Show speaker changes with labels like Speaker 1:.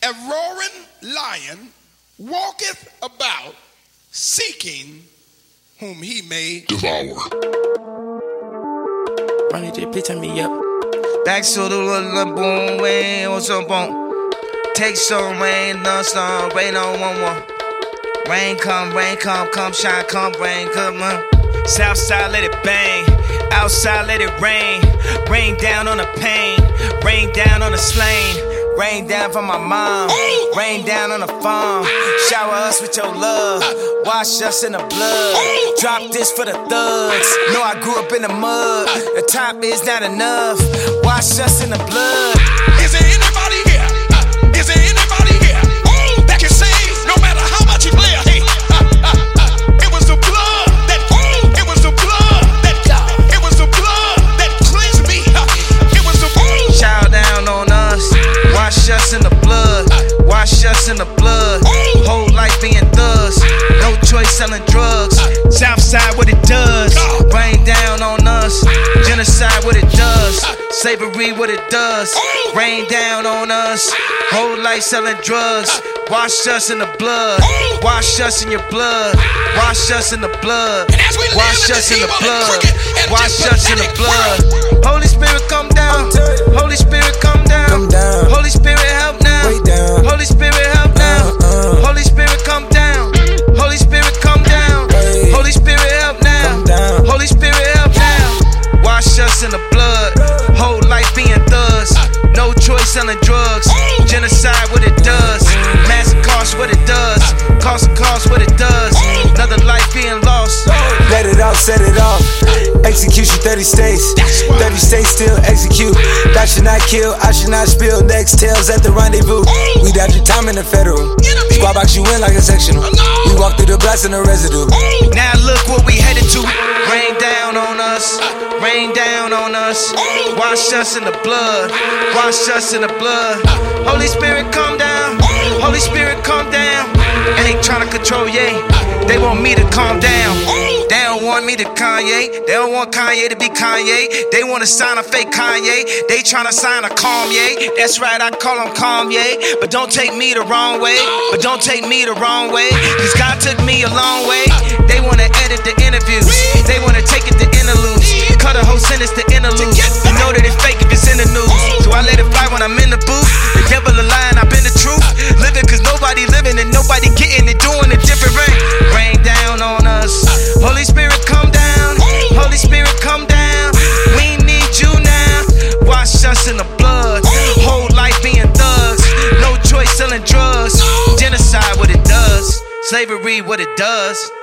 Speaker 1: a roaring lion walketh about, seeking whom he may devour.
Speaker 2: Ronnie J, please turn me up. Back to the little boom, way on some bone. Take some rain, no storm, rain on 1-1. Rain come, come shine, come rain, come on. Southside let it bang, outside let it rain. Rain down on the pain, rain down on the slain. Rain down from my mom, rain down on the farm. Shower us with your love, wash us in the blood. Drop this for the thugs, know I grew up in the mud. The top is not enough, wash us in the blood.
Speaker 1: Is there anybody here? Is there anybody here that can say no matter how much you play a hate? It was the blood that, it was the blood that, it was the blood that cleansed me. It was the blood.
Speaker 2: Shower down on us, wash us in the blood, wash us in the blood. Whole life being thugs, no choice selling drugs. Southside what it does, rain down on us. Genocide what it does, slavery what it does. Rain down on us, whole life selling drugs. Wash us in the blood, wash us in your blood, wash us in the blood, wash us in the blood, wash us in the blood. Holy Spirit come down, Holy Spirit come down, Holy Spirit help now, Holy Spirit help now, Holy Spirit come down, Holy Spirit come down, Holy Spirit help now, Holy Spirit help now. Wash us in the blood, whole life being thugs, no choice selling drugs. Genocide what it does, mass cost what it does, cost what it does. Another life being lost.
Speaker 3: Let it off, set it off. Execution 30 states, 30 states still execute. That should not kill, I should not spill. Next tails at the rendezvous. We dodge your time in the federal. Squad box you in like a sectional. We walk through the blast in the residue.
Speaker 2: Now look what we headed to. Rain down on us, rain down on us. Wash us in the blood, wash us in the blood. Holy Spirit come down, Holy Spirit come down. And they tryna control, yeah. They want me to calm down. They don't want me to Kanye. They don't want Kanye to be Kanye. They wanna sign a fake Kanye. They tryna sign a Kanye. That's right, I call him Kanye. But don't take me the wrong way. But don't take me the wrong way. Cause God took me a long way. They wanna edit the interviews. They wanna take it to interludes. Cut a whole sentence to interlude. You know that it's fake if it's in the news. So I let it fly when I'm in the booth. The devil a lie and I've been the truth. Living cause nobody living and nobody getting it. Doing it different. Rain down on us. Holy Spirit come down. Holy Spirit come down. We need you now. Wash us in the blood. Whole life being thugs. No choice selling drugs. Genocide what it does. Slavery what it does.